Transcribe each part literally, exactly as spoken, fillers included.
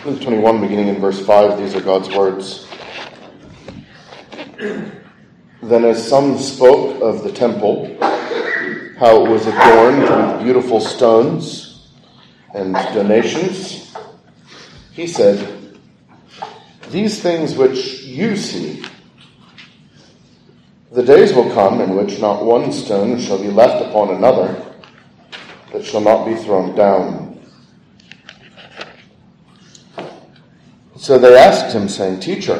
Luke twenty-one, beginning in verse five, these are God's words. Then as some spoke of the temple, how it was adorned with beautiful stones and donations, he said, "These things which you see, the days will come in which not one stone shall be left upon another that shall not be thrown down." So they asked him, saying, "Teacher,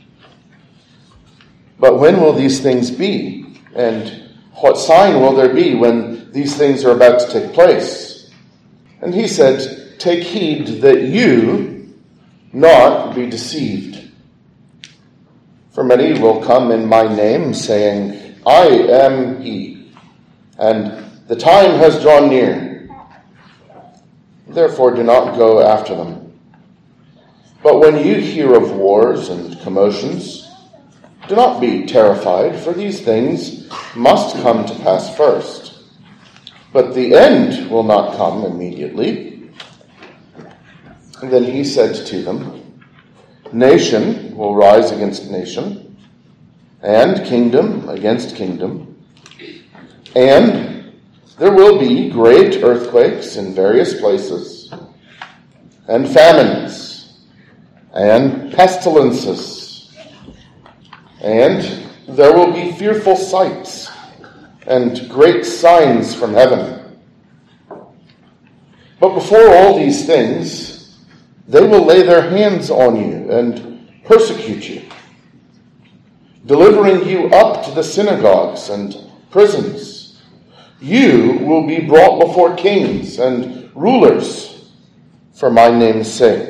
but when will these things be? And what sign will there be when these things are about to take place?" And he said, "Take heed that you not be deceived. For many will come in my name, saying, 'I am he,' and 'the time has drawn near.' Therefore do not go after them. But when you hear of wars and commotions, do not be terrified, for these things must come to pass first. But the end will not come immediately." And then he said to them, "Nation will rise against nation, and kingdom against kingdom, and there will be great earthquakes in various places, and famines, and pestilences, and there will be fearful sights and great signs from heaven. But before all these things, they will lay their hands on you and persecute you, delivering you up to the synagogues and prisons. You will be brought before kings and rulers for my name's sake.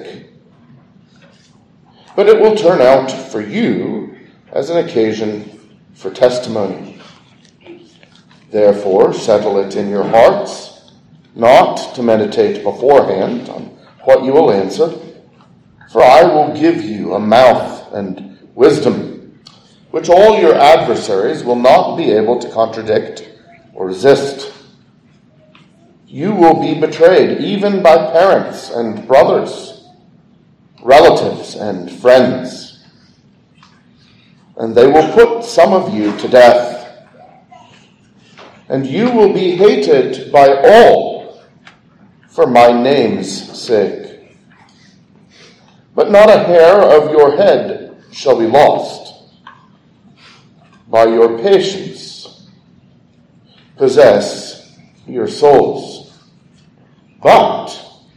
But it will turn out for you as an occasion for testimony. Therefore, settle it in your hearts, not to meditate beforehand on what you will answer, for I will give you a mouth and wisdom, which all your adversaries will not be able to contradict or resist. You will be betrayed even by parents and brothers, relatives and friends, and they will put some of you to death. And you will be hated by all for my name's sake. But not a hair of your head shall be lost. By your patience possess your souls. But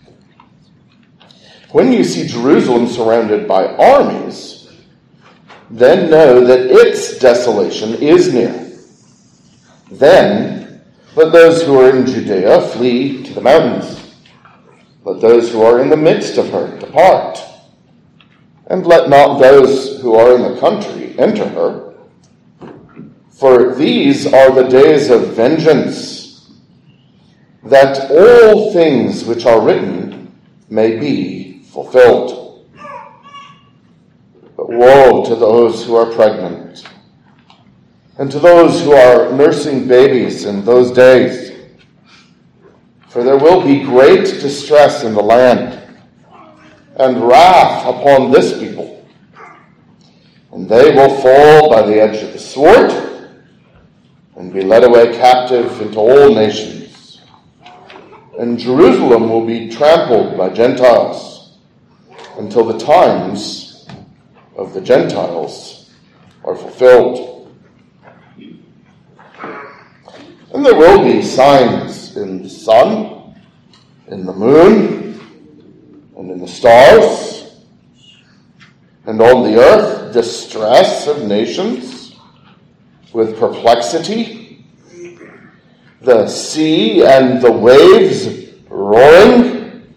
when you see Jerusalem surrounded by armies, then know that its desolation is near. Then let those who are in Judea flee to the mountains. Let those who are in the midst of her depart. And let not those who are in the country enter her. For these are the days of vengeance, that all things which are written may be fulfilled. But woe to those who are pregnant, and to those who are nursing babies in those days. For there will be great distress in the land, and wrath upon this people. And they will fall by the edge of the sword, and be led away captive into all nations. And Jerusalem will be trampled by Gentiles, until the times of the Gentiles are fulfilled. And there will be signs in the sun, in the moon, and in the stars, and on the earth distress of nations with perplexity, the sea and the waves roaring,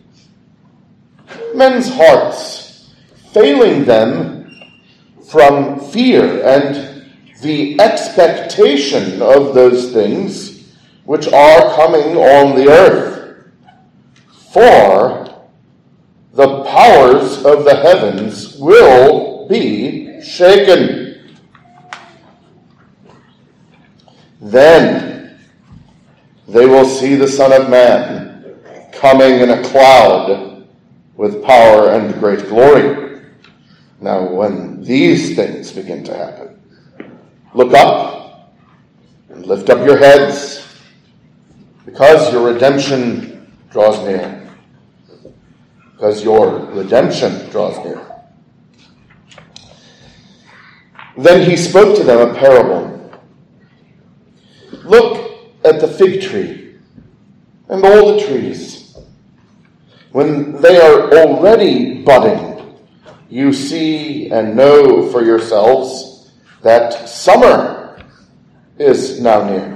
men's hearts failing them from fear and the expectation of those things which are coming on the earth. For the powers of the heavens will be shaken. Then they will see the Son of Man coming in a cloud with power and great glory. Now, when these things begin to happen, look up and lift up your heads, because your redemption draws near. Because your redemption draws near. Then he spoke to them a parable. Look at the fig tree and all the trees. When they are already budding, you see and know for yourselves that summer is now near.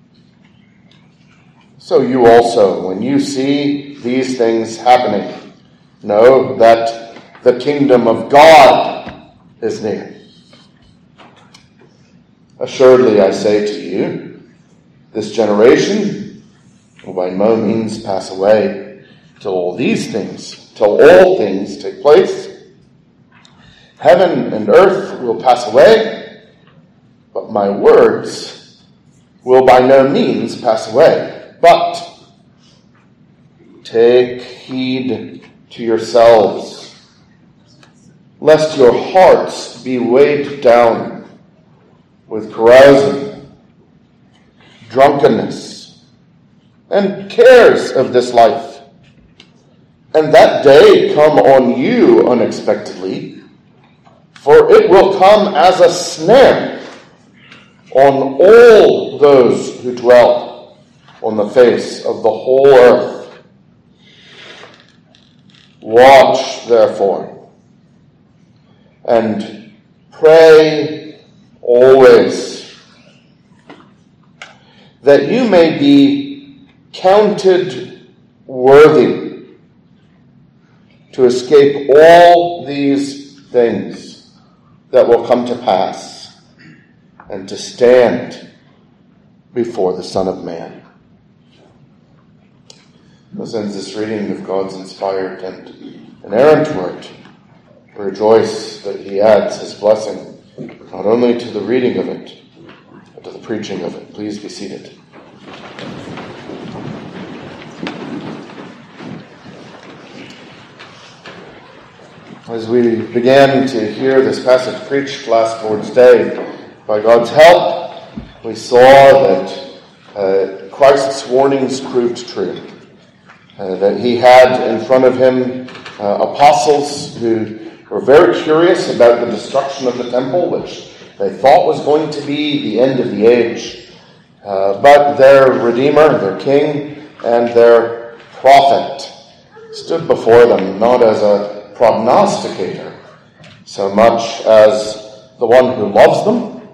So you also, when you see these things happening, know that the kingdom of God is near. Assuredly, I say to you, this generation will by no means pass away till all these things, till all things take place. Heaven and earth will pass away, but my words will by no means pass away. But take heed to yourselves, lest your hearts be weighed down with carousing, drunkenness, and cares of this life, and that day come on you unexpectedly, for it will come as a snare on all those who dwell on the face of the whole earth. Watch, therefore, and pray always, that you may be counted worthy to escape all these things that will come to pass and to stand before the Son of Man. This ends this reading of God's inspired and inerrant word. Rejoice that he adds his blessing not only to the reading of it, but to the preaching of it. Please be seated. As we began to hear this passage preached last Lord's Day, by God's help, we saw that uh, Christ's warnings proved true. Uh, that he had in front of him uh, apostles who were very curious about the destruction of the temple, which they thought was going to be the end of the age. Uh, but their Redeemer, their King, and their prophet stood before them not as a prognosticator, so much as the one who loves them,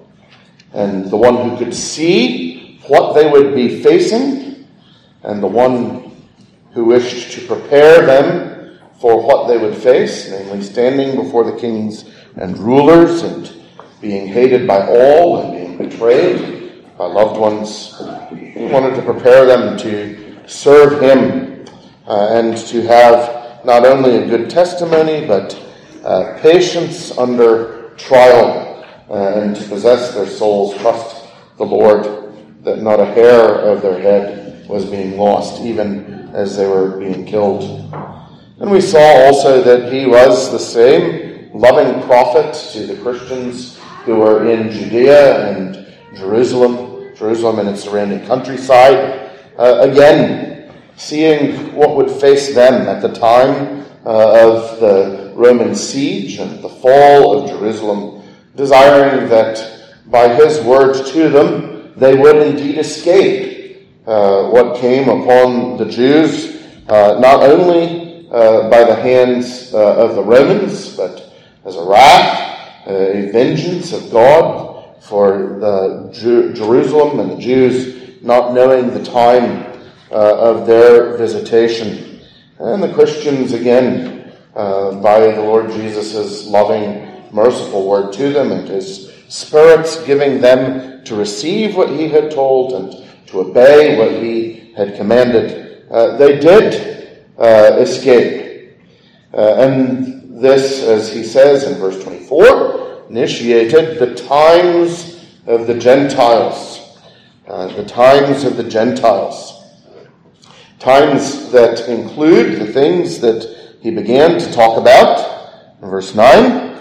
and the one who could see what they would be facing, and the one who wished to prepare them for what they would face, namely standing before the kings and rulers and being hated by all and being betrayed by loved ones. He wanted to prepare them to serve him uh, and to have not only a good testimony, but uh, patience under trial uh, and to possess their souls, trust the Lord that not a hair of their head was being lost, even as they were being killed. And we saw also that he was the same loving prophet to the Christians who were in Judea and Jerusalem, Jerusalem and its surrounding countryside. Uh, again, seeing what would face them at the time uh, of the Roman siege and the fall of Jerusalem, desiring that by his word to them, they would indeed escape uh, what came upon the Jews, uh, not only Uh, by the hands uh, of the Romans, but as a wrath, uh, a vengeance of God for the Ju- Jerusalem and the Jews not knowing the time uh, of their visitation. And the Christians, again, uh, by the Lord Jesus' loving, merciful word to them and his Spirit's giving them to receive what he had told and to obey what he had commanded, uh, they did Uh, escape. Uh, and this, as he says in verse twenty-four, initiated the times of the Gentiles. Uh, the times of the Gentiles. Times that include the things that he began to talk about, in verse nine,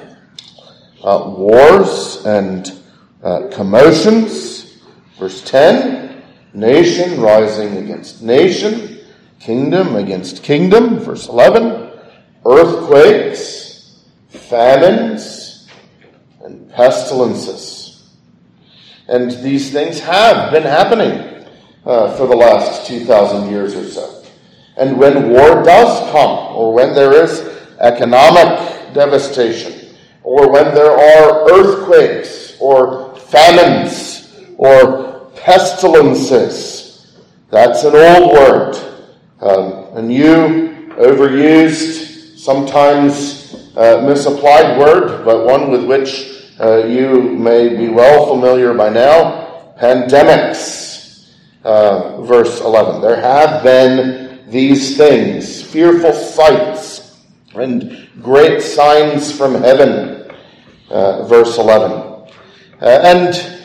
uh, wars and uh, commotions. Verse ten, nation rising against nation, kingdom against kingdom. Verse eleven, earthquakes, famines, and pestilences. And these things have been happening uh, for the last two thousand years or so. And when war does come, or when there is economic devastation, or when there are earthquakes, or famines, or pestilences, that's an old word, um, a new, overused, sometimes uh, misapplied word, but one with which uh, you may be well familiar by now, pandemics. Uh, verse eleven, there have been these things, fearful sights and great signs from heaven. Uh, verse eleven. Uh, and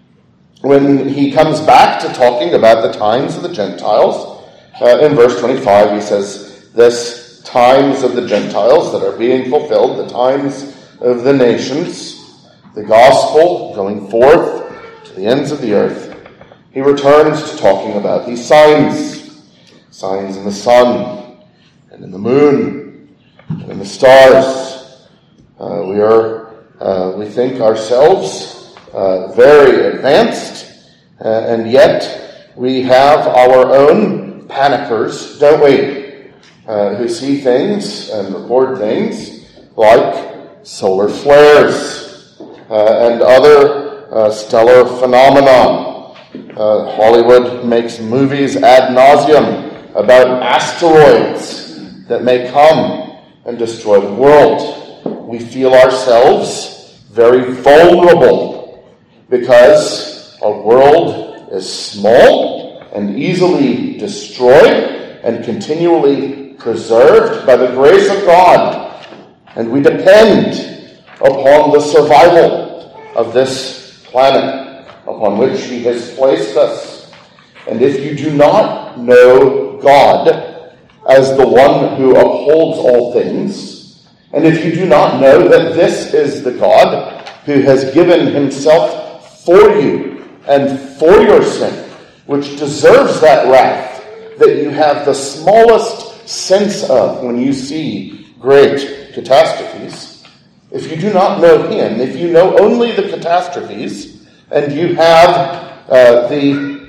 when he comes back to talking about the times of the Gentiles, uh, in verse twenty-five he says, this times of the Gentiles that are being fulfilled, the times of the nations, the gospel going forth to the ends of the earth. He returns to talking about these signs. Signs in the sun, and in the moon, and in the stars. Uh, we are, uh, we think ourselves uh, very advanced, uh, and yet we have our own panickers, don't we? Uh, who see things and record things like solar flares uh, and other uh, stellar phenomena. Uh, Hollywood makes movies ad nauseum about asteroids that may come and destroy the world. We feel ourselves very vulnerable because our world is small and easily destroyed and continually preserved by the grace of God. And we depend upon the survival of this planet upon which He has placed us. And if you do not know God as the one who upholds all things, and if you do not know that this is the God who has given Himself for you and for your sin, which deserves that wrath that you have the smallest sense of when you see great catastrophes, if you do not know Him, if you know only the catastrophes, and you have uh, the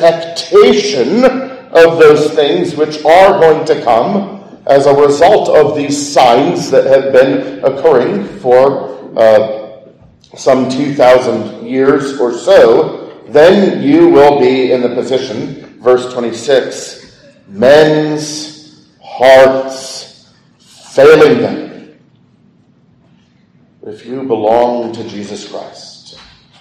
expectation of those things which are going to come as a result of these signs that have been occurring for uh, some two thousand years or so, then you will be in the position, verse twenty-six, men's hearts failing them. If you belong to Jesus Christ,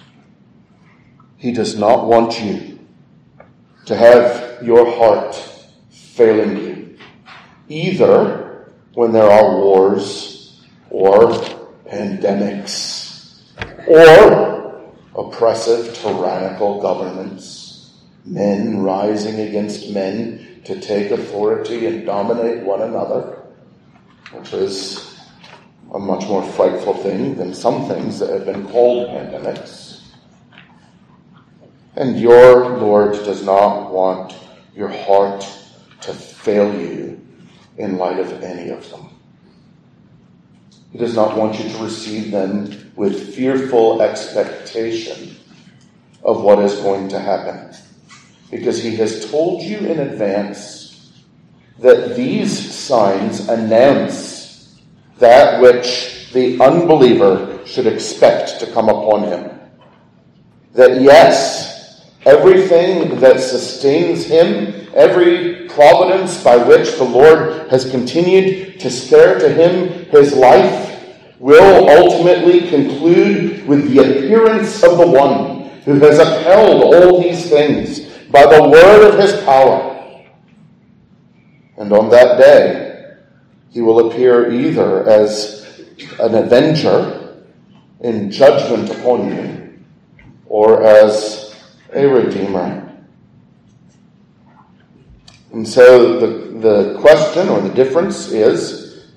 He does not want you to have your heart failing you, either when there are wars or pandemics or oppressive, tyrannical governments, men rising against men to take authority and dominate one another, which is a much more frightful thing than some things that have been called pandemics. And your Lord does not want your heart to fail you in light of any of them. He does not want you to receive them with fearful expectation of what is going to happen, because He has told you in advance that these signs announce that which the unbeliever should expect to come upon him. That yes, everything that sustains him, every providence by which the Lord has continued to spare to him his life, will ultimately conclude with the appearance of the one who has upheld all these things by the word of his power. And on that day, he will appear either as an avenger in judgment upon you, or as a redeemer. And so the, the question or the difference is,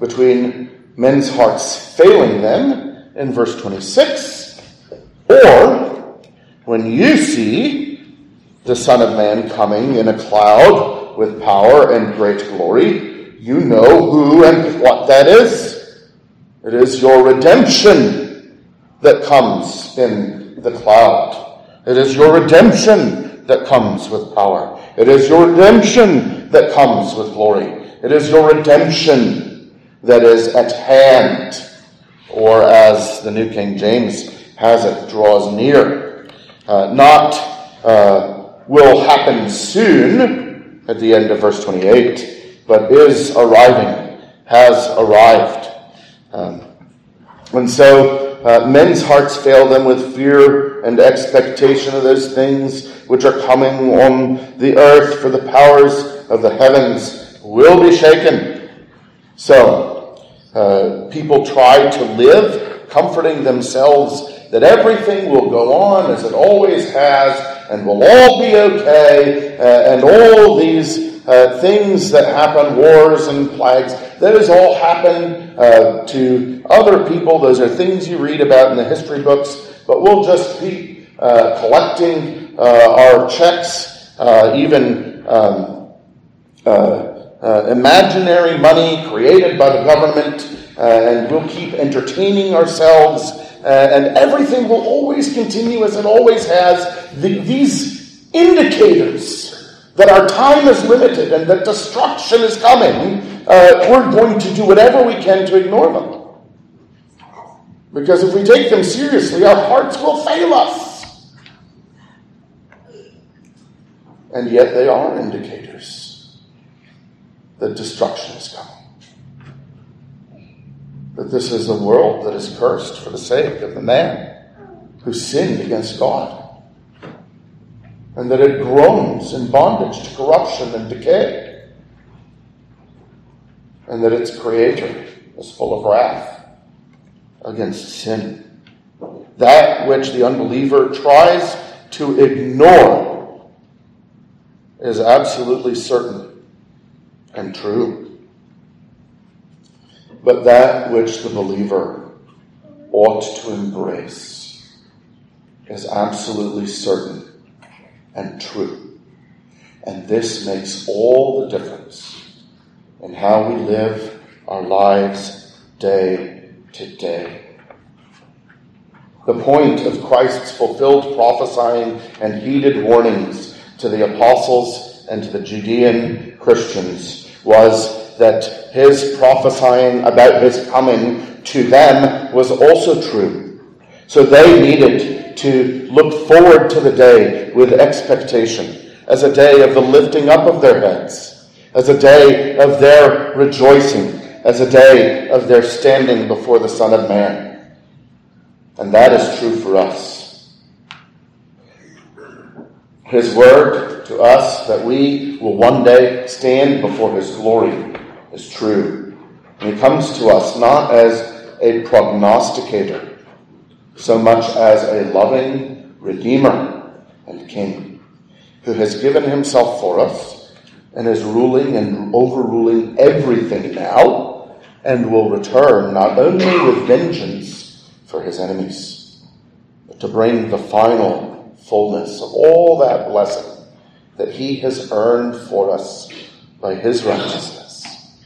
between men's hearts failing them in verse twenty-six, or when you see the Son of Man coming in a cloud with power and great glory, you know who and what that is. It is your redemption that comes in the cloud. It is your redemption that comes with power. It is your redemption that comes with glory. It is your redemption that is at hand, or as the New King James has it, draws near. Uh, not uh, will happen soon at the end of verse twenty-eight, but is arriving, has arrived. Um, and so uh, men's hearts fail them with fear and expectation of those things which are coming on the earth, for the powers of the heavens will be shaken. So, uh, people try to live, comforting themselves that everything will go on as it always has, and will all be okay, uh, and all these uh, things that happen, wars and plagues, those all happen uh, to other people. Those are things you read about in the history books, but we'll just keep uh, collecting uh, our checks, uh, even um, uh, uh, imaginary money created by the government, uh, and we'll keep entertaining ourselves, uh, and everything will always continue as it always has. The, these indicators that our time is limited and that destruction is coming, uh, we're going to do whatever we can to ignore them. Because if we take them seriously, our hearts will fail us. And yet they are indicators that destruction is coming. That this is a world that is cursed for the sake of the man who sinned against God. And that it groans in bondage to corruption and decay. And that its creator is full of wrath against sin. That which the unbeliever tries to ignore is absolutely certain and true. But that which the believer ought to embrace is absolutely certain and true. And this makes all the difference in how we live our lives day to day. The point of Christ's fulfilled prophesying and heeded warnings to the apostles and to the Judean Christians was that his prophesying about his coming to them was also true. So they needed to look forward to the day with expectation, as a day of the lifting up of their heads, as a day of their rejoicing, as a day of their standing before the Son of Man. And that is true for us. His word to us that we will one day stand before his glory is true. And he comes to us not as a prognosticator, so much as a loving Redeemer and King, who has given himself for us and is ruling and overruling everything now, and will return not only with vengeance for his enemies, but to bring the final fullness of all that blessing that he has earned for us by his righteousness.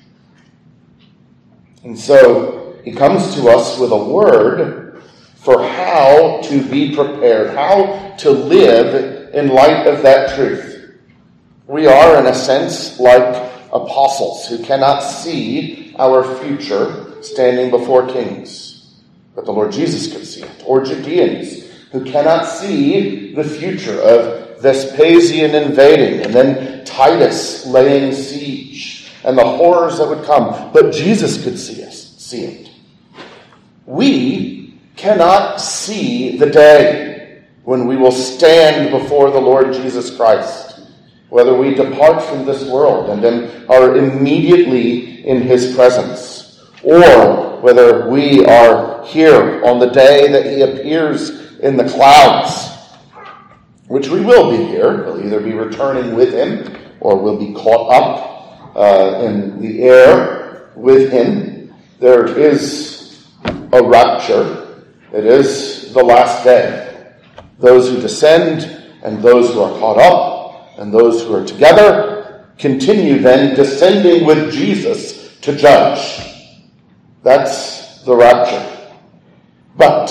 And so he comes to us with a word for how to be prepared, how to live in light of that truth. We are, in a sense, like apostles who cannot see our future standing before kings, but the Lord Jesus could see it. Or Judeans who cannot see the future of Vespasian invading and then Titus laying siege and the horrors that would come, but Jesus could see us, see it. We cannot see the day when we will stand before the Lord Jesus Christ, whether we depart from this world and then are immediately in his presence, or whether we are here on the day that he appears in the clouds, which we will be here. We'll either be returning with him or we'll be caught up uh, in the air with him. there is a rapture. It is the last day. Those who descend and those who are caught up and those who are together continue then descending with Jesus to judge. That's the rapture. But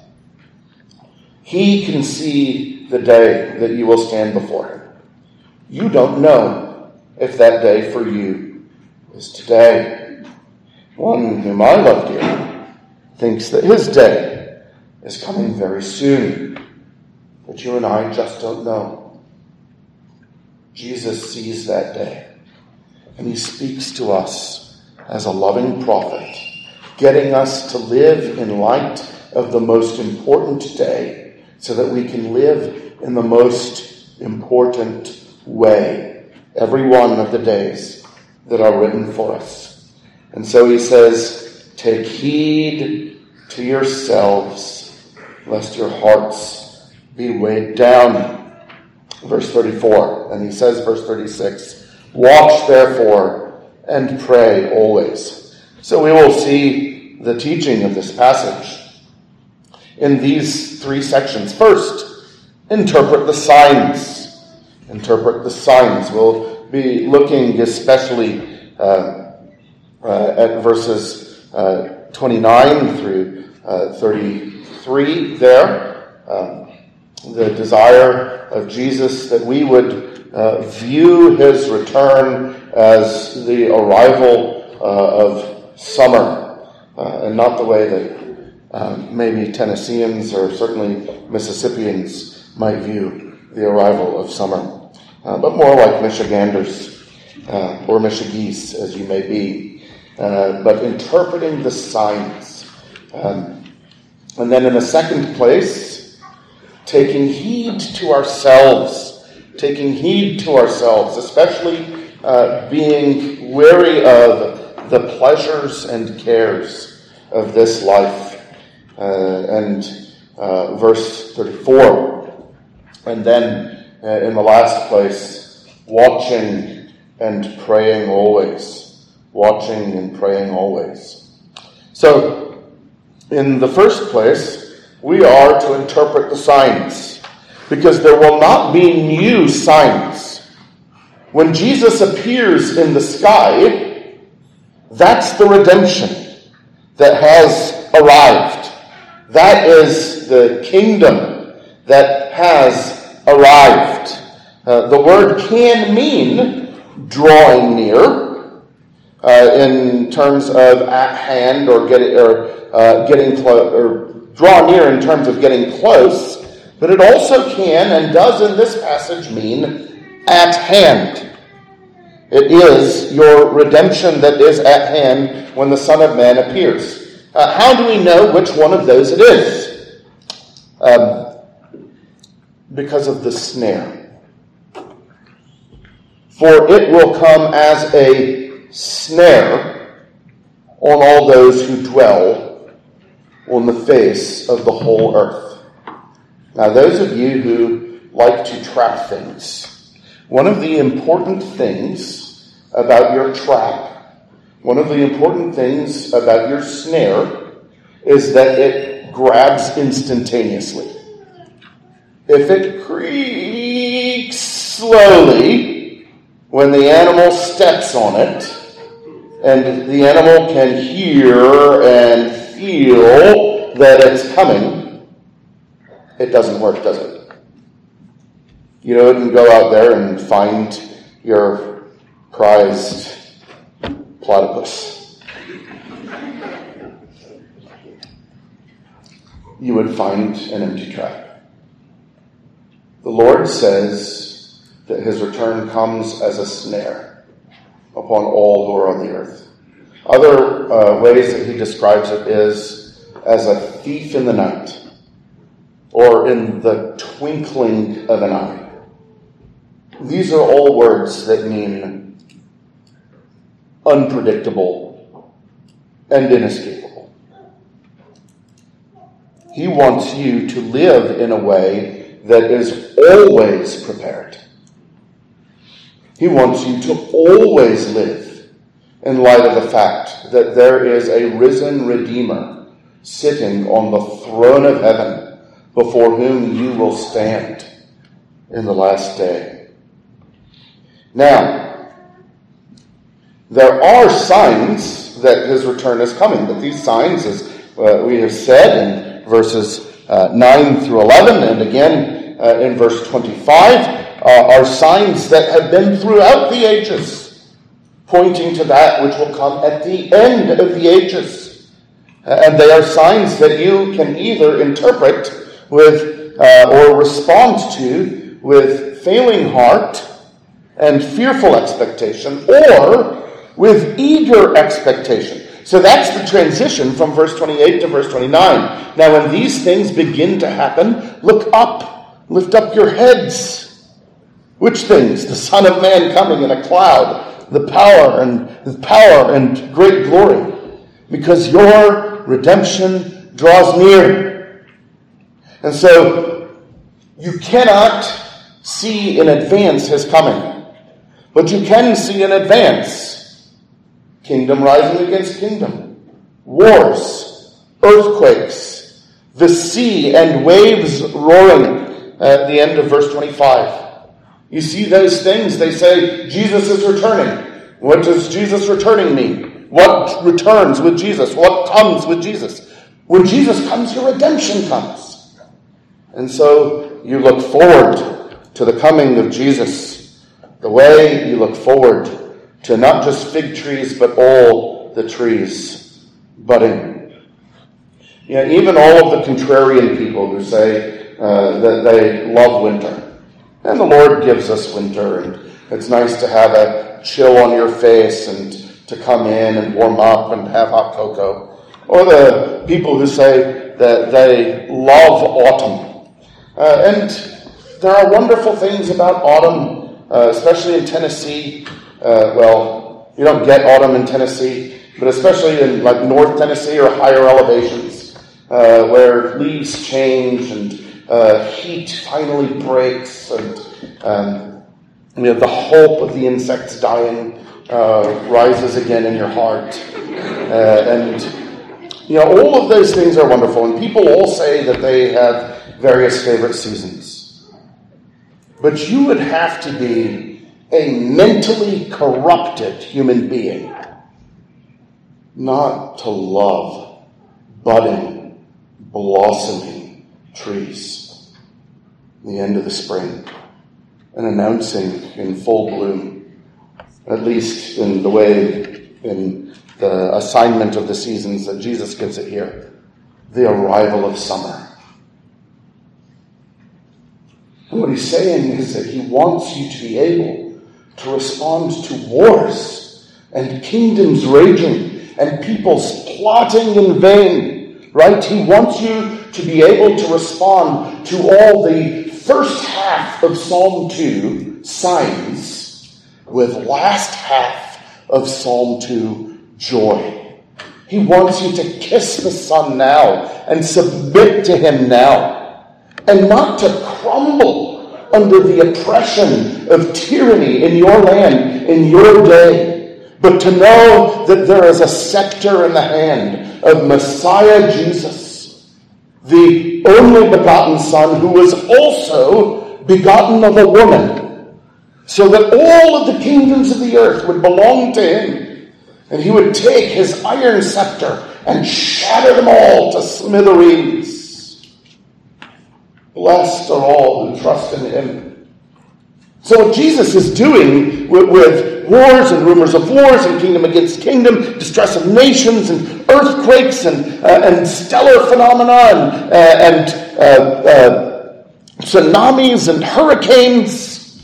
he can see the day that you will stand before him. You don't know if that day for you is today. One whom I love dearly thinks that his day is coming very soon. But you and I just don't know. Jesus sees that day. And he speaks to us as a loving prophet, getting us to live in light of the most important day so that we can live in the most important way every one of the days that are written for us. And so he says, take heed to yourselves, lest your hearts be weighed down. Verse thirty-four, and he says, verse thirty-six, watch therefore and pray always. So we will see the teaching of this passage in these three sections. First, interpret the signs. Interpret the signs. We'll be looking especially uh, uh, at verses uh, twenty-nine through uh, thirty-three there. Um, the desire of Jesus that we would uh, view his return as the arrival uh, of summer, uh, and not the way that uh, maybe Tennesseans or certainly Mississippians might view the arrival of summer, uh, but more like Michiganders uh, or Michigese, as you may be, uh, but interpreting the signs. Um, and then in the second place, taking heed to ourselves, taking heed to ourselves, especially uh, being wary of the pleasures and cares of this life. Uh, and uh, verse thirty-four. And then uh, in the last place, watching and praying always. Watching and praying always. So, in the first place, we are to interpret the signs, because there will not be new signs. When Jesus appears in the sky, that's the redemption that has arrived. That is the kingdom that has arrived. Uh, the word can mean drawing near, uh, in terms of at hand or getting or uh, getting close, or draw near in terms of getting close, but it also can and does in this passage mean at hand. It is your redemption that is at hand when the Son of Man appears. Uh, how do we know which one of those it is? Um, because of the snare. For it will come as a snare on all those who dwell on the face of the whole earth. Now, those of you who like to trap things, one of the important things about your trap, one of the important things about your snare is that it grabs instantaneously. If it creaks slowly when the animal steps on it, and the animal can hear and feel that it's coming, it doesn't work, does it? You don't go out there and find your prized platypus. You would find an empty trap. The Lord says that his return comes as a snare upon all who are on the earth. Other uh, ways that he describes it is as a thief in the night, or in the twinkling of an eye. These are all words that mean unpredictable and inescapable. He wants you to live in a way that is always prepared. He wants you to always live in light of the fact that there is a risen Redeemer sitting on the throne of heaven before whom you will stand in the last day. Now, there are signs that his return is coming, but these signs, as uh, we have said in verses uh, nine through eleven, and again uh, in verse twenty-five, uh, are signs that have been throughout the ages, pointing to that which will come at the end of the ages. Uh, and they are signs that you can either interpret with uh, or respond to with failing heart and fearful expectation, or with eager expectation. So that's the transition from verse twenty-eight to verse twenty-nine. Now when these things begin to happen, look up, lift up your heads. Which things? The Son of Man coming in a cloud, the power and the power and great glory, because your redemption draws near. And so you cannot see in advance his coming, but you can see in advance kingdom rising against kingdom, wars, earthquakes, the sea and waves roaring at the end of verse twenty-five. You see those things, they say, Jesus is returning. What does Jesus returning mean? What returns with Jesus? What comes with Jesus? When Jesus comes, your redemption comes. And so you look forward to the coming of Jesus, the way you look forward to not just fig trees, but all the trees budding. You know, even all of the contrarian people who say uh, that they love winter. And the Lord gives us winter, and it's nice to have a chill on your face and to come in and warm up and have hot cocoa. Or the people who say that they love autumn. Uh, and there are wonderful things about autumn, uh, especially in Tennessee. Uh, well, you don't get autumn in Tennessee, but especially in like North Tennessee or higher elevations, uh, where leaves change and uh, heat finally breaks, and um, you know, the hope of the insects dying uh, rises again in your heart, uh, and you know all of those things are wonderful. And people all say that they have various favorite seasons, but you would have to be a mentally corrupted human being not to love budding, blossoming trees, the end of the spring, and announcing in full bloom, at least in the way, in the assignment of the seasons that Jesus gives it here, the arrival of summer. And what he's saying is that he wants you to be able to respond to wars and kingdoms raging and peoples plotting in vain, right? He wants you to be able to respond to all the first half of Psalm two signs with last half of Psalm two joy. He wants you to kiss the Son now and submit to him now, and not to crumble under the oppression of tyranny in your land, in your day, but to know that there is a scepter in the hand of Messiah Jesus, the only begotten Son, who was also begotten of a woman, so that all of the kingdoms of the earth would belong to him, and he would take his iron scepter and shatter them all to smithereens. Blessed are all who trust in him. So what Jesus is doing with, with wars and rumors of wars and kingdom against kingdom, distress of nations and earthquakes and, uh, and stellar phenomena and, uh, and uh, uh, tsunamis and hurricanes,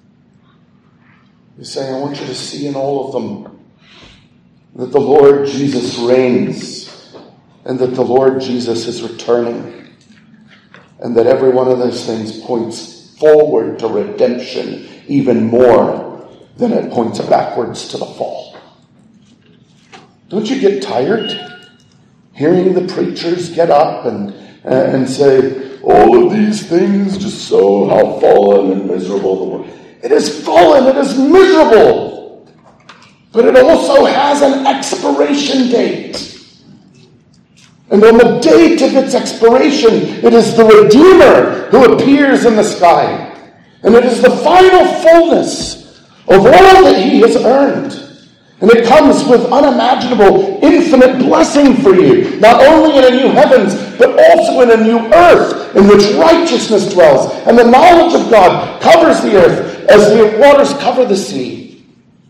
he's saying, I want you to see in all of them that the Lord Jesus reigns and that the Lord Jesus is returning. And that every one of those things points forward to redemption even more than it points backwards to the fall. Don't you get tired hearing the preachers get up and, uh, and say, all of these things just show how fallen and miserable the world. It is fallen, it is miserable. but it also has an expiration date. And on the date of its expiration, it is the Redeemer who appears in the sky. And it is the final fullness of all that he has earned. And it comes with unimaginable, infinite blessing for you, not only in a new heavens, but also in a new earth in which righteousness dwells. And the knowledge of God covers the earth as the waters cover the sea.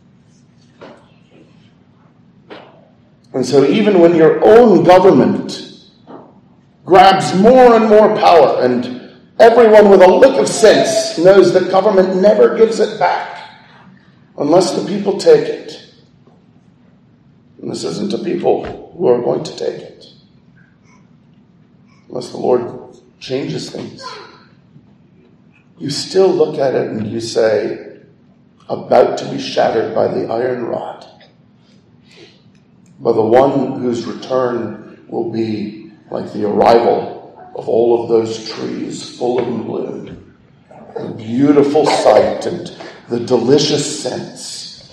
And so even when your own government grabs more and more power, and everyone with a lick of sense knows that government never gives it back unless the people take it. And this isn't the people who are going to take it, unless the Lord changes things. You still look at it and you say, about to be shattered by the iron rod, by the one whose return will be like the arrival of all of those trees full of bloom, the beautiful sight and the delicious scents.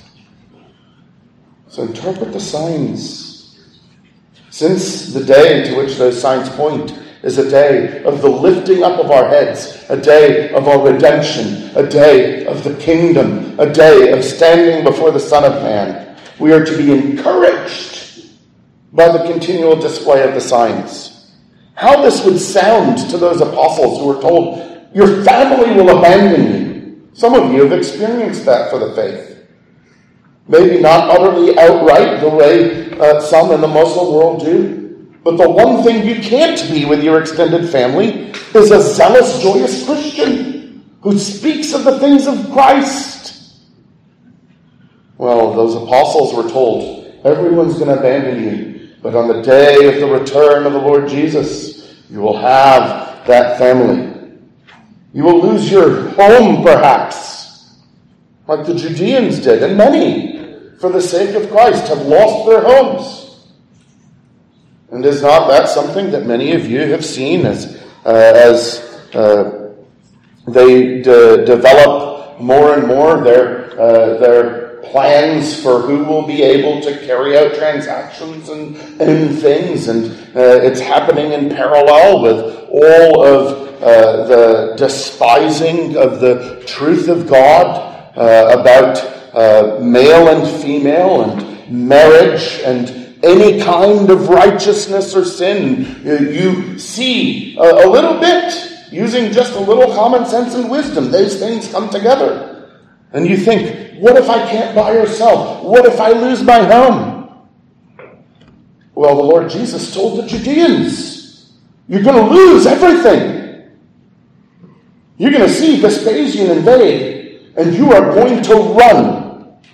So interpret the signs. Since the day to which those signs point is a day of the lifting up of our heads, a day of our redemption, a day of the kingdom, a day of standing before the Son of Man, we are to be encouraged by the continual display of the signs. How this would sound to those apostles who were told, your family will abandon you. Some of you have experienced that for the faith. Maybe not utterly outright the way uh, some in the Muslim world do. But the one thing you can't be with your extended family is a zealous, joyous Christian who speaks of the things of Christ. Well, those apostles were told, everyone's going to abandon you. But on the day of the return of the Lord Jesus, you will have that family. You will lose your home, perhaps, like the Judeans did, and many, for the sake of Christ, have lost their homes. And is not that something that many of you have seen as uh, as uh, they de- develop more and more their uh, their plans for who will be able to carry out transactions and, and things, and uh, it's happening in parallel with all of uh, the despising of the truth of God uh, about Uh, male and female and marriage and any kind of righteousness or sin. You, you see a, a little bit, using just a little common sense and wisdom, those things come together. And you think, what if I can't buy or sell? What if I lose my home? Well, the Lord Jesus told the Judeans, you're going to lose everything. You're going to see Vespasian invade, and you are going to run.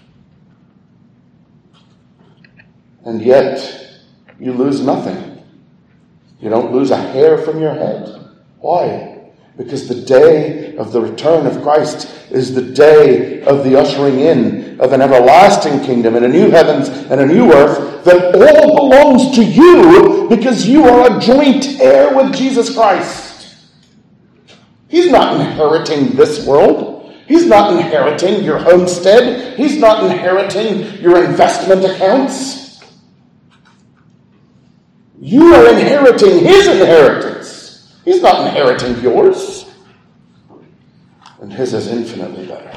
And yet, you lose nothing. You don't lose a hair from your head. Why? Because the day of the return of Christ is the day of the ushering in of an everlasting kingdom and a new heavens and a new earth that all belongs to you because you are a joint heir with Jesus Christ. He's not inheriting this world. He's not inheriting your homestead. He's not inheriting your investment accounts. You are inheriting his inheritance. He's not inheriting yours. And his is infinitely better.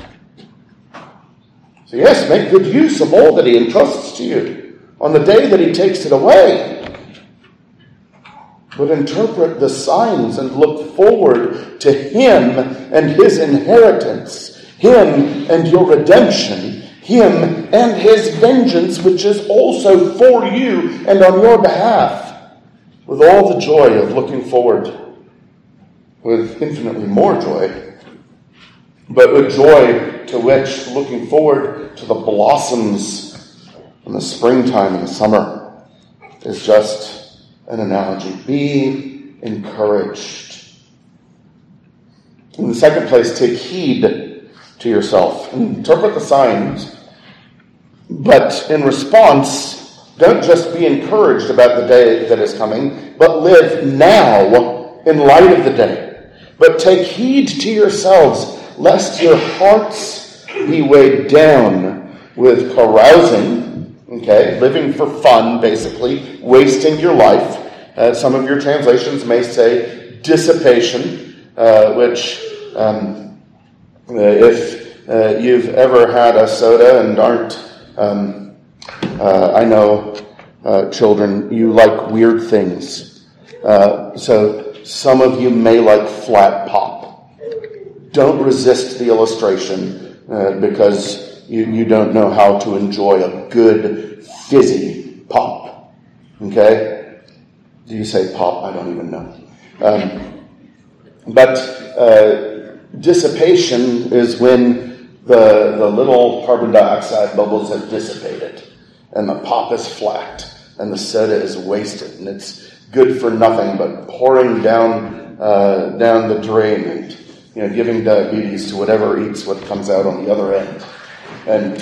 So yes, make good use of all that he entrusts to you on the day that he takes it away. But interpret the signs and look forward to him and his inheritance, him and your redemption, him and his vengeance, which is also for you and on your behalf. With all the joy of looking forward, with infinitely more joy, but with joy to which looking forward to the blossoms in the springtime and the summer is just an analogy. Be encouraged. In the second place, take heed to yourself. Interpret the signs, but in response, don't just be encouraged about the day that is coming, but live now in light of the day. But take heed to yourselves, lest your hearts be weighed down with carousing, okay, living for fun, basically, wasting your life. Uh, some of your translations may say dissipation, uh, which, um, uh, if uh, you've ever had a soda and aren't, um, uh, I know, uh, children, you like weird things. Uh, so some of you may like flat pop. Don't resist the illustration uh, because you, you don't know how to enjoy a good fizzy pop. Okay? Do you say pop? I don't even know. Um, but uh, dissipation is when the, the little carbon dioxide bubbles have dissipated and the pop is flat and the soda is wasted and it's good for nothing but pouring down uh, down the drain and, you know, giving diabetes to whatever eats what comes out on the other end. And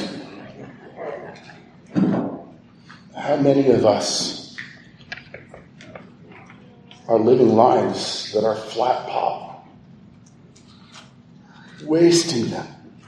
how many of us are living lives that are flat pop, wasting them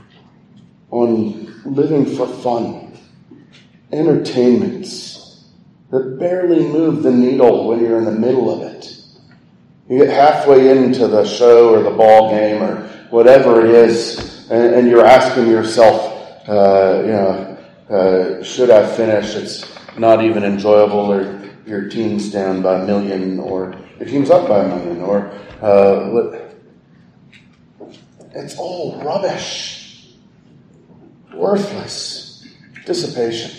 on living for fun, entertainments that barely move the needle when you're in the middle of it. You get halfway into the show or the ball game or whatever it is, and, and you're asking yourself, uh, you know, uh, should I finish? It's not even enjoyable, or your team's down by a million, or your team's up by a million, or uh, what? It's all rubbish, worthless, dissipation.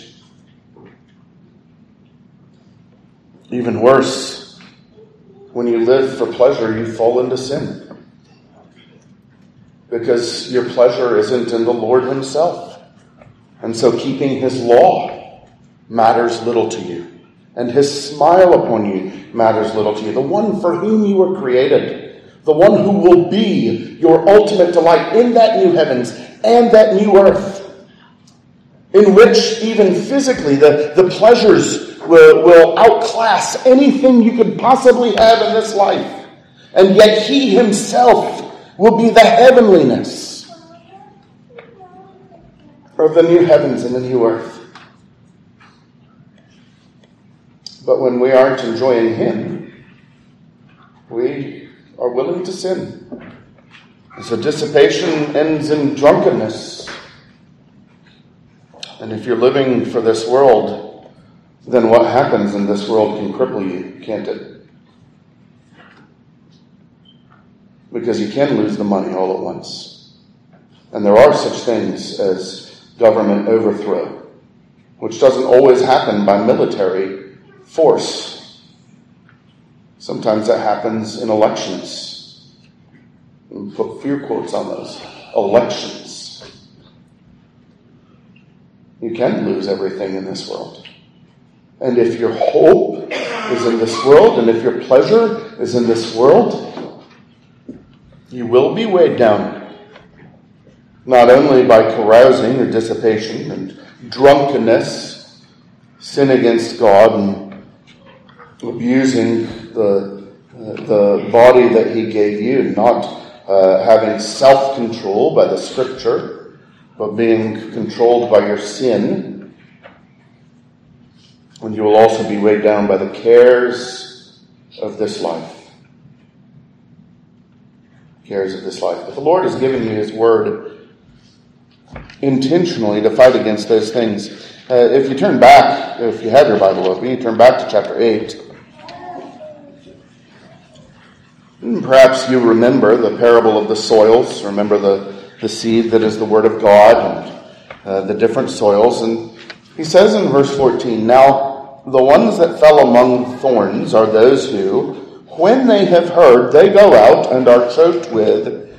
Even worse, when you live for pleasure, you fall into sin. Because your pleasure isn't in the Lord himself. And so keeping his law matters little to you. And his smile upon you matters little to you. The one for whom you were created. The one who will be your ultimate delight in that new heavens and that new earth. In which even physically the, the pleasures Will, will outclass anything you could possibly have in this life. And yet he himself will be the heavenliness of the new heavens and the new earth. But when we aren't enjoying him, we are willing to sin. And so dissipation ends in drunkenness. And if you're living for this world, then what happens in this world can cripple you, can't it? Because you can lose the money all at once. And there are such things as government overthrow, which doesn't always happen by military force. Sometimes that happens in elections. And put fear quotes on those. Elections. You can lose everything in this world. And if your hope is in this world, and if your pleasure is in this world, you will be weighed down. Not only by carousing or dissipation and drunkenness, sin against God, and abusing the, uh, the body that he gave you, and not uh, having self-control by the Scripture, but being controlled by your sin. And you will also be weighed down by the cares of this life. Cares of this life. But the Lord has given you his word intentionally to fight against those things. Uh, if you turn back, if you have your Bible open, you turn back to chapter eight. And perhaps you remember the parable of the soils. Remember the, the seed that is the word of God and uh, the different soils. And he says in verse fourteen, "Now the ones that fell among thorns are those who, when they have heard, they go out and are choked with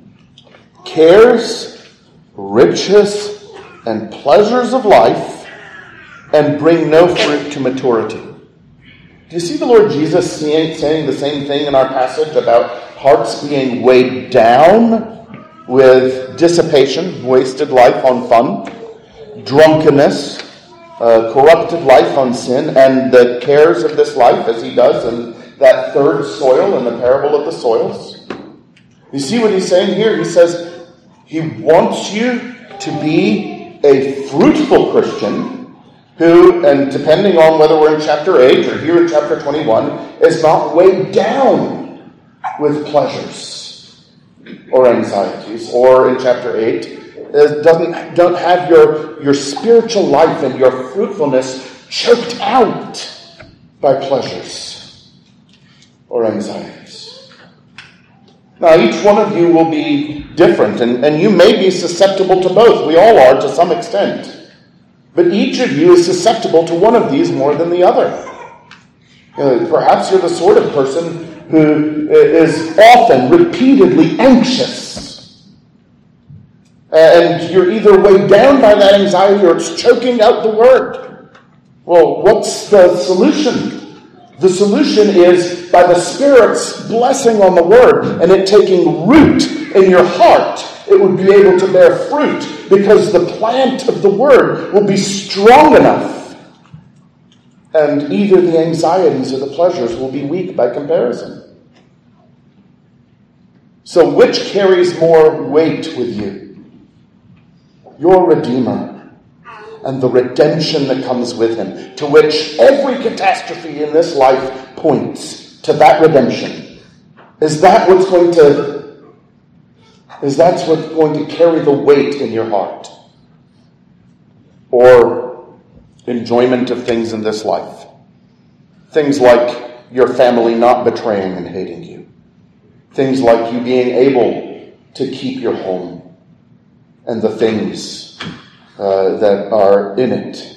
cares, riches, and pleasures of life, and bring no fruit to maturity." Do you see the Lord Jesus saying, saying the same thing in our passage about hearts being weighed down with dissipation, wasted life on fun, drunkenness, uh, corrupted life on sin, and the cares of this life, as he does in that third soil in the parable of the soils? You see what he's saying here? He says he wants you to be a fruitful Christian who, and depending on whether we're in chapter eight or here in chapter twenty-one, is not weighed down with pleasures or anxieties, or in chapter eight, is, doesn't don't have your, your spiritual life and your fruitfulness choked out by pleasures or anxieties. Now, each one of you will be different, and, and you may be susceptible to both. We all are to some extent. But each of you is susceptible to one of these more than the other. You know, perhaps you're the sort of person who is often, repeatedly anxious. And you're either weighed down by that anxiety or it's choking out the word. Well, what's the solution? The solution is by the Spirit's blessing on the word and it taking root in your heart. It would be able to bear fruit because the plant of the word will be strong enough. And either the anxieties or the pleasures will be weak by comparison. So which carries more weight with you? Your Redeemer and the redemption that comes with him, to which every catastrophe in this life points to that redemption. Is that what's going to Is that what's going to carry the weight in your heart? Or enjoyment of things in this life? Things like your family not betraying and hating you. Things like you being able to keep your home and the things uh, that are in it.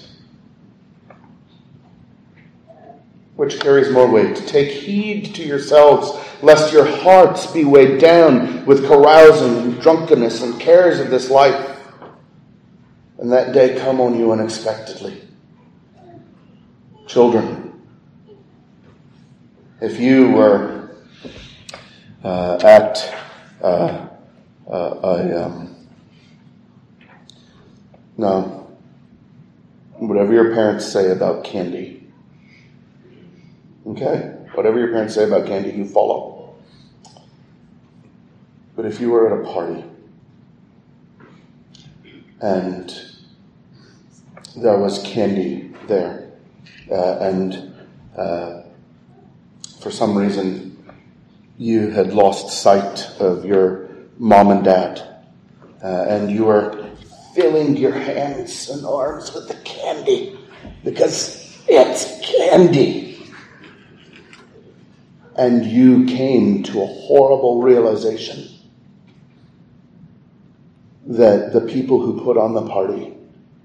Which carries more weight? Take heed to yourselves, lest your hearts be weighed down with carousing and drunkenness and cares of this life, and that day come on you unexpectedly. Children, if you were uh, at uh, uh, a, um, no, whatever your parents say about candy, okay? Whatever your parents say about candy, you follow. But if you were at a party and there was candy there, uh, and uh, for some reason you had lost sight of your mom and dad, uh, and you were filling your hands and arms with the candy because it's candy. And you came to a horrible realization that the people who put on the party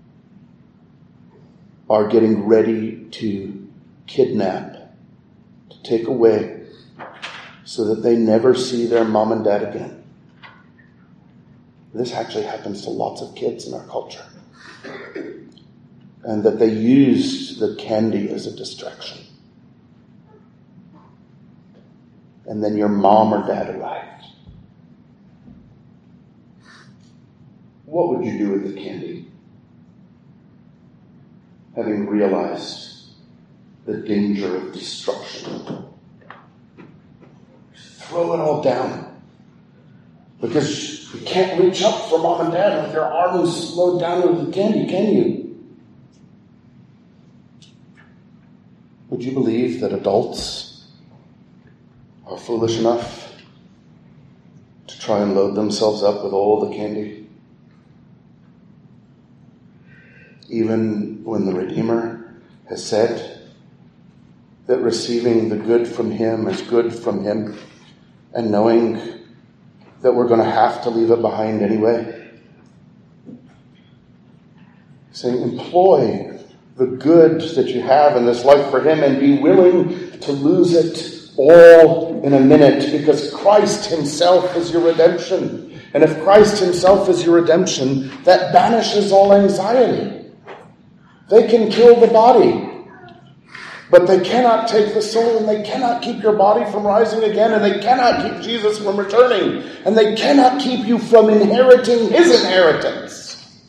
are getting ready to kidnap, to take away, so that they never see their mom and dad again. This actually happens to lots of kids in our culture. And that they used the candy as a distraction. And then your mom or dad arrived. What would you do with the candy? Having realized the danger of destruction. Throw it all down. Because you can't reach up for mom and dad with your arms loaded down with the candy, can you? Would you believe that adults are foolish enough to try and load themselves up with all the candy? Even when the Redeemer has said that receiving the good from him is good from him, and knowing that we're going to have to leave it behind anyway. Saying, employ the good that you have in this life for him and be willing to lose it all in a minute, because Christ himself is your redemption. And if Christ himself is your redemption, that banishes all anxiety. They can kill the body, but they cannot take the soul, and they cannot keep your body from rising again, and they cannot keep Jesus from returning, and they cannot keep you from inheriting his inheritance.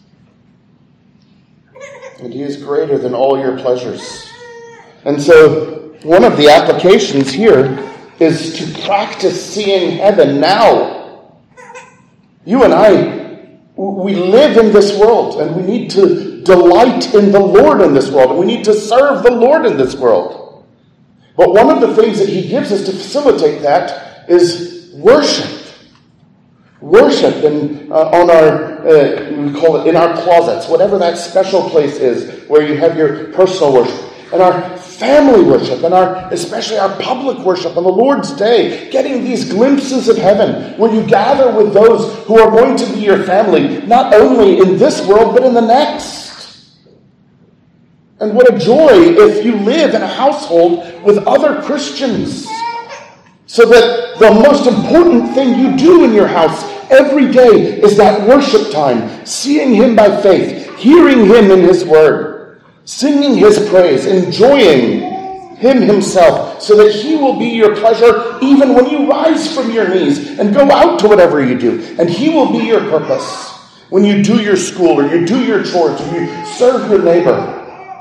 And he is greater than all your pleasures. And so one of the applications here is to practice seeing heaven now. You and I, We live in this world, and we need to delight in the Lord in this world, and we need to serve the Lord in this world. But one of the things that he gives us to facilitate that is worship. Worship in, uh, on our, uh, we call it in our closets, whatever that special place is where you have your personal worship, and our family worship, and our, especially our public worship on the Lord's Day, getting these glimpses of heaven where you gather with those who are going to be your family, not only in this world, but in the next. And what a joy if you live in a household with other Christians, so that the most important thing you do in your house every day is that worship time, seeing him by faith, hearing him in his word, singing his praise, enjoying him himself, so that he will be your pleasure even when you rise from your knees and go out to whatever you do. And he will be your purpose when you do your school or you do your chores or you serve your neighbor.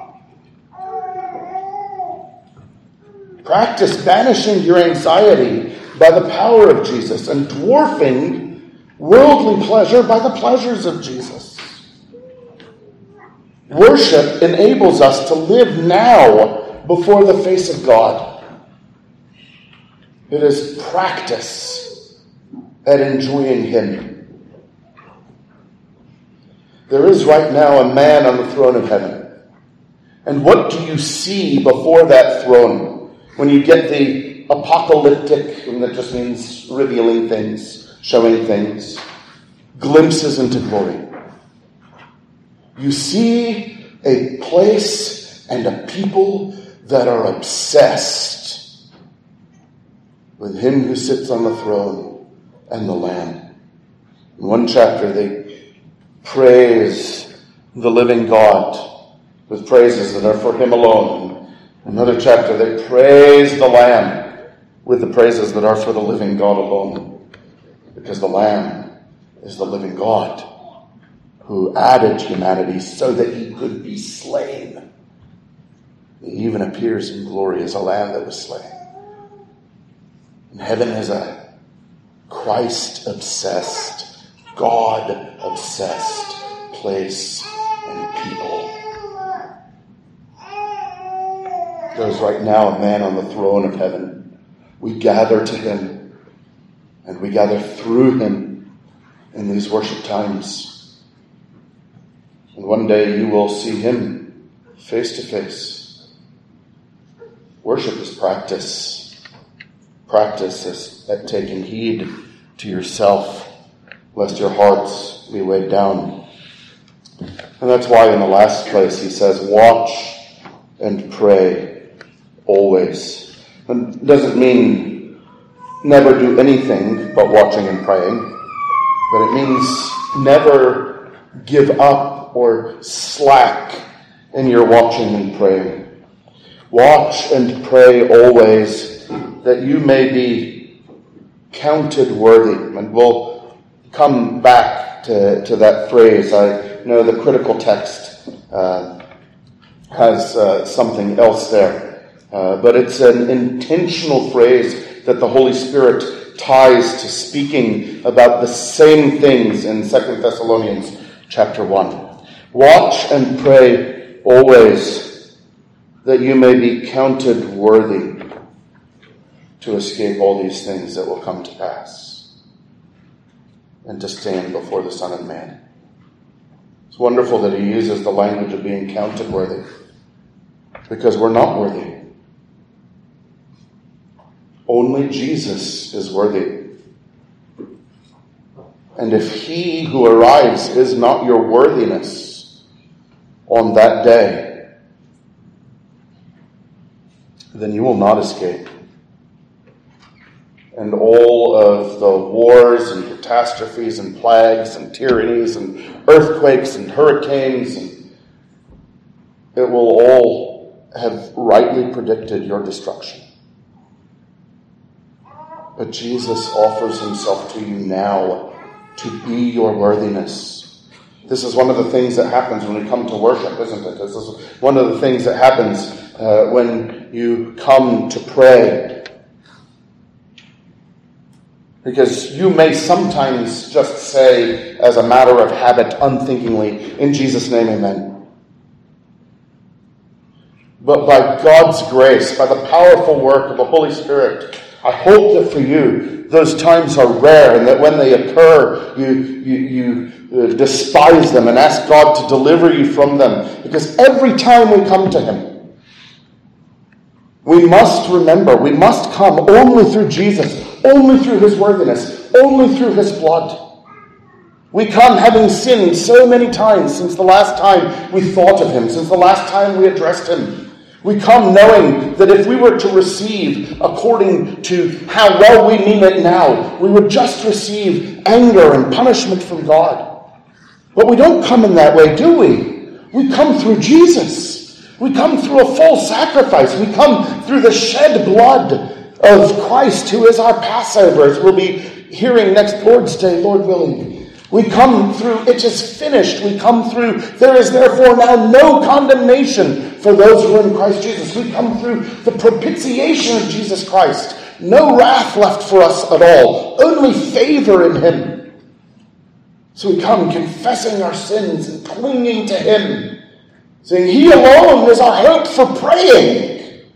Practice banishing your anxiety by the power of Jesus and dwarfing worldly pleasure by the pleasures of Jesus. Worship enables us to live now before the face of God. It is practice at enjoying him. There is right now a man on the throne of heaven. And what do you see before that throne? When you get the apocalyptic, and that just means revealing things, showing things, glimpses into glory. You see a place and a people that are obsessed with him who sits on the throne and the Lamb. In one chapter, they praise the living God with praises that are for him alone. Another chapter, they praise the Lamb with the praises that are for the living God alone. Because the Lamb is the living God who added humanity so that he could be slain. He even appears in glory as a lamb that was slain. And heaven is a Christ-obsessed, God-obsessed place and people. There is right now a man on the throne of heaven. We gather to him, and we gather through him in these worship times. And one day you will see him face to face. Worship is practice. Practice is at taking heed to yourself, lest your hearts be weighed down. And that's why in the last place he says, watch and pray always. It doesn't mean never do anything but watching and praying, but it means never give up or slack in your watching and praying. Watch and pray always, that you may be counted worthy. And we'll come back to, to that phrase. I know the critical text uh, has uh, something else there. Uh, but it's an intentional phrase that the Holy Spirit ties to speaking about the same things in Second Thessalonians chapter one. Watch and pray always, that you may be counted worthy to escape all these things that will come to pass and to stand before the Son of Man. It's wonderful that he uses the language of being counted worthy, because we're not worthy. Only Jesus is worthy. And if he who arrives is not your worthiness on that day, then you will not escape. And all of the wars and catastrophes and plagues and tyrannies and earthquakes and hurricanes, and it will all have rightly predicted your destruction. But Jesus offers himself to you now to be your worthiness. This is one of the things that happens when we come to worship, isn't it? This is one of the things that happens uh, when you come to pray. Because you may sometimes just say, as a matter of habit, unthinkingly, in Jesus' name, amen. But by God's grace, by the powerful work of the Holy Spirit, I hope that for you, those times are rare, and that when they occur, you, you, you uh, despise them and ask God to deliver you from them. Because every time we come to Him, we must remember, we must come only through Jesus, only through His worthiness, only through His blood. We come having sinned so many times since the last time we thought of Him, since the last time we addressed Him. We come knowing that if we were to receive according to how well we mean it now, we would just receive anger and punishment from God. But we don't come in that way, do we? We come through Jesus. We come through a full sacrifice. We come through the shed blood of Christ, who is our Passover, as we'll be hearing next Lord's Day, Lord willing. We come through, it is finished. We come through, there is therefore now no condemnation for those who are in Christ Jesus. We come through the propitiation of Jesus Christ. No wrath left for us at all. Only favor in Him. So we come confessing our sins and clinging to Him, saying He alone is our hope for praying.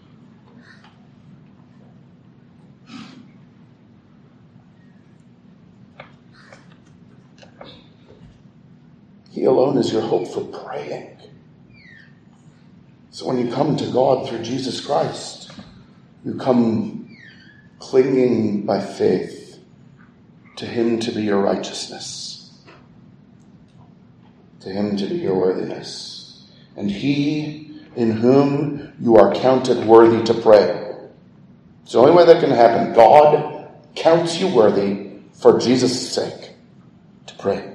He alone is your hope for praying. So when you come to God through Jesus Christ, you come clinging by faith to Him to be your righteousness, to Him to be your worthiness, and He in whom you are counted worthy to pray. It's the only way that can happen. God counts you worthy for Jesus' sake to pray.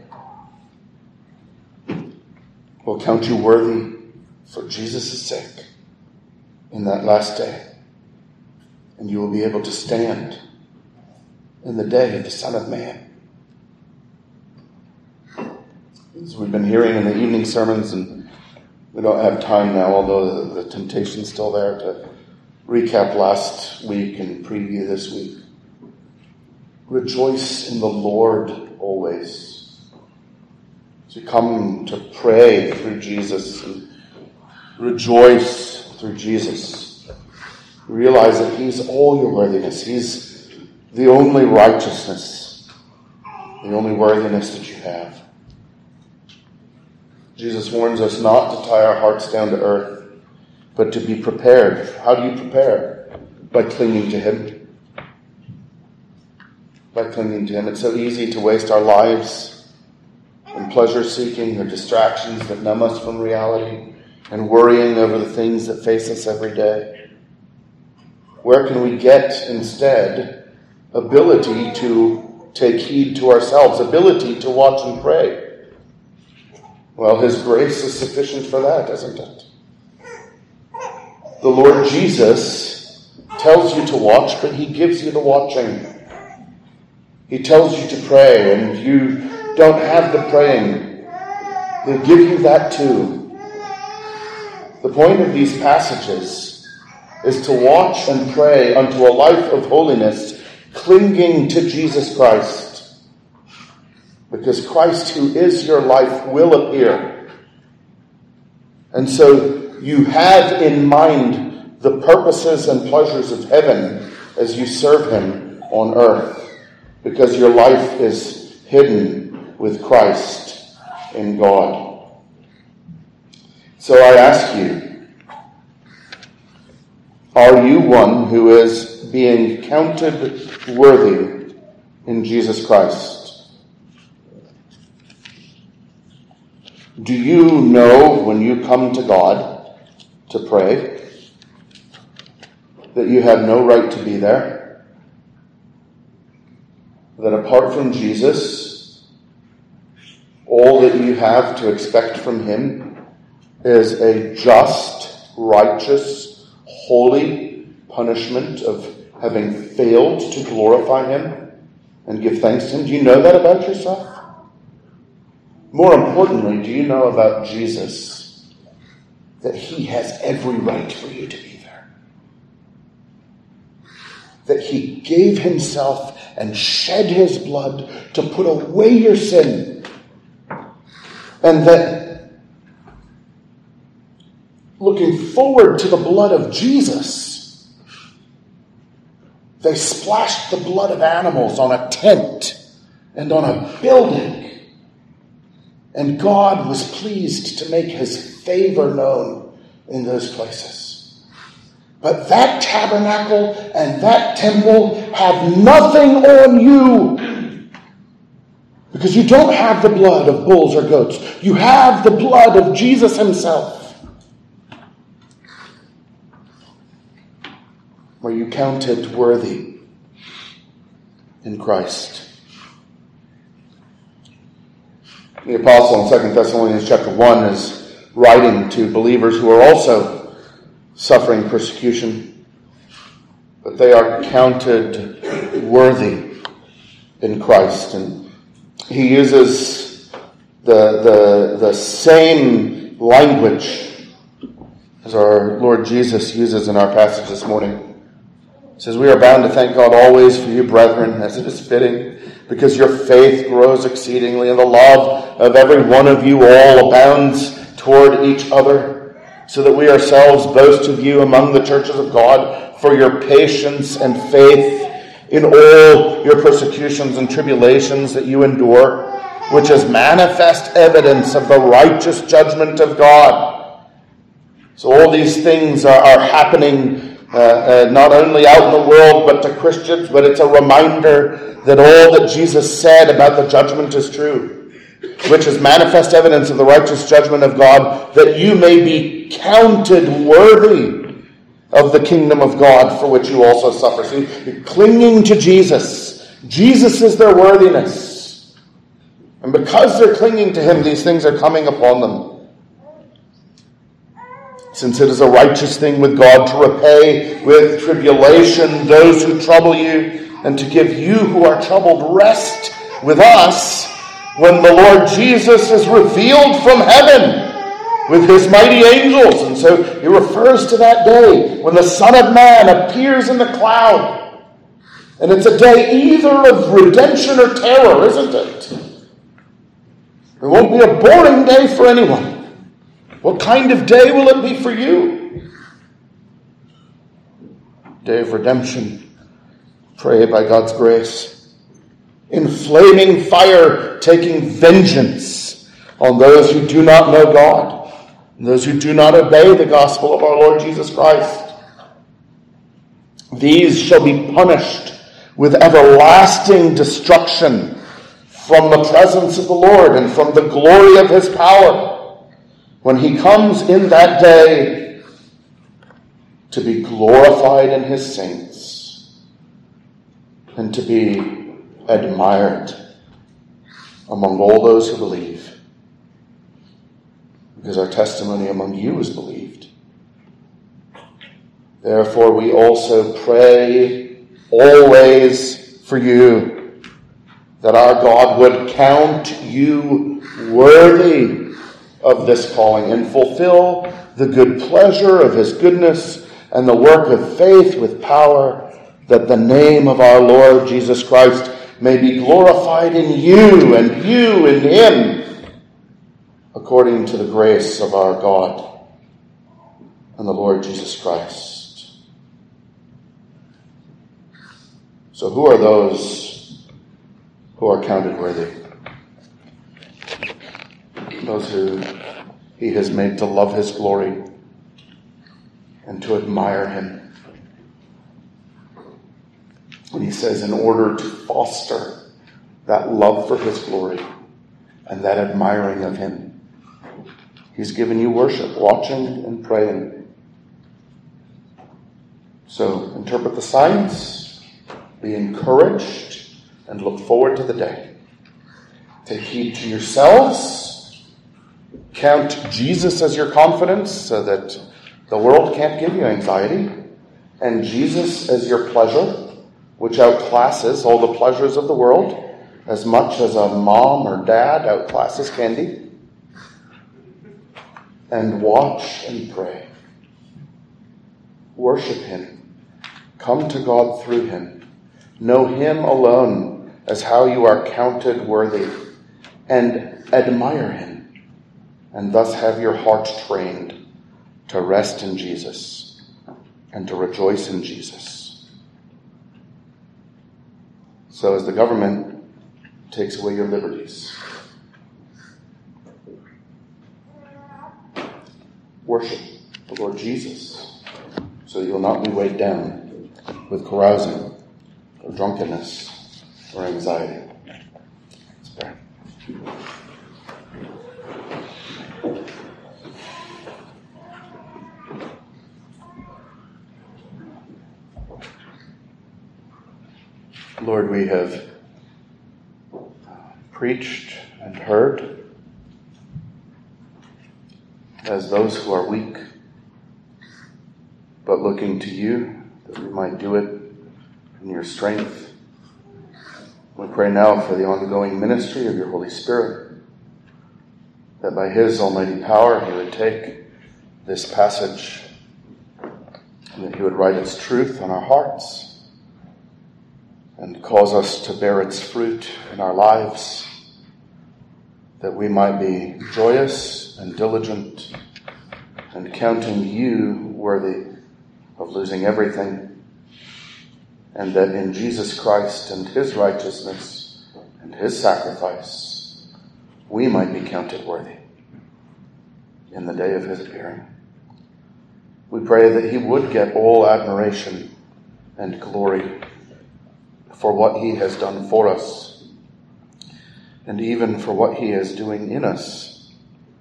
Will count you worthy for Jesus' sake in that last day. And you will be able to stand in the day of the Son of Man. As we've been hearing in the evening sermons, and we don't have time now, although the, the temptation's still there, to recap last week and preview this week. Rejoice in the Lord always. To come to pray through Jesus and rejoice through Jesus. Realize that He's all your worthiness. He's the only righteousness, the only worthiness that you have. Jesus warns us not to tie our hearts down to earth, but to be prepared. How do you prepare? By clinging to Him. By clinging to Him. It's so easy to waste our lives and pleasure-seeking or distractions that numb us from reality, and worrying over the things that face us every day. Where can we get, instead, ability to take heed to ourselves, ability to watch and pray? Well, His grace is sufficient for that, isn't it? The Lord Jesus tells you to watch, but He gives you the watching. He tells you to pray, and you don't have the praying. He'll give you that too. The point of these passages is to watch and pray unto a life of holiness, clinging to Jesus Christ. Because Christ, who is your life, will appear. And so you have in mind the purposes and pleasures of heaven as you serve Him on earth. Because your life is hidden with Christ in God. So I ask you, are you one who is being counted worthy in Jesus Christ? Do you know when you come to God to pray that you have no right to be there? That apart from Jesus, all that you have to expect from Him is a just, righteous, holy punishment of having failed to glorify Him and give thanks to Him? Do you know that about yourself? More importantly, do you know about Jesus that He has every right for you to be there? that he gave himself and shed his blood to put away your sin. And that looking forward to the blood of Jesus, they splashed the blood of animals on a tent and on a building. And God was pleased to make his favor known in those places. But that tabernacle and that temple have nothing on you. Because you don't have the blood of bulls or goats. You have the blood of Jesus himself. Were you counted worthy in Christ? The apostle in Second Thessalonians chapter one is writing to believers who are also suffering persecution, but they are counted worthy in Christ. And he uses the, the, the same language as our Lord Jesus uses in our passage this morning. He says, "We are bound to thank God always for you, brethren, as it is fitting, because your faith grows exceedingly, and the love of every one of you all abounds toward each other, so that we ourselves boast of you among the churches of God for your patience and faith in all your persecutions and tribulations that you endure, which is manifest evidence of the righteous judgment of God." So all these things are, are happening uh, uh, not only out in the world, but to Christians, but it's a reminder that all that Jesus said about the judgment is true, which is manifest evidence of the righteous judgment of God, that you may be counted worthy of the kingdom of God, for which you also suffer. See, you're clinging to Jesus. Jesus is their worthiness. And because they're clinging to him, these things are coming upon them. Since it is a righteous thing with God to repay with tribulation those who trouble you, and to give you who are troubled rest with us when the Lord Jesus is revealed from heaven with his mighty angels. And so he refers to that day when the Son of Man appears in the cloud. And it's a day either of redemption or terror, isn't it? It won't be a boring day for anyone. What kind of day will it be for you? Day of redemption. Pray by God's grace. In flaming fire, taking vengeance on those who do not know God, and those who do not obey the gospel of our Lord Jesus Christ. These shall be punished with everlasting destruction from the presence of the Lord and from the glory of his power, when he comes in that day to be glorified in his saints and to be admired among all those who believe, because our testimony among you is believed. Therefore we also pray always for you, that our God would count you worthy of this calling, and fulfill the good pleasure of his goodness and the work of faith with power, that the name of our Lord Jesus Christ may be glorified in you and you in him, according to the grace of our God and the Lord Jesus Christ. So who are those who are counted worthy? Those who he has made to love his glory and to admire him. And he says, in order to foster that love for his glory and that admiring of him, he's given you worship, watching and praying. So interpret the signs, be encouraged, and look forward to the day. Take heed to yourselves. Count Jesus as your confidence, so that the world can't give you anxiety, and Jesus as your pleasure, which outclasses all the pleasures of the world as much as a mom or dad outclasses candy. And watch and pray. Worship him Come to God through him. Know him alone as how you are counted worthy, and admire him, and thus have your heart trained to rest in Jesus and to rejoice in Jesus. So as the government takes away your liberties, worship the Lord Jesus so you'll not be weighed down with carousing or drunkenness or anxiety. Let's pray. Lord, we have preached and heard as those who are weak, but looking to you that we might do it in your strength. We pray now for the ongoing ministry of your Holy Spirit, that by his almighty power he would take this passage and that he would write its truth on our hearts and cause us to bear its fruit in our lives, that we might be joyous and diligent and counting you worthy of losing everything, and that in Jesus Christ and his righteousness and his sacrifice, we might be counted worthy in the day of his appearing. We pray that he would get all admiration and glory for what he has done for us, and even for what he is doing in us,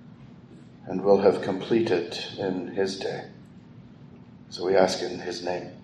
and will have completed in his day. So we ask in his name.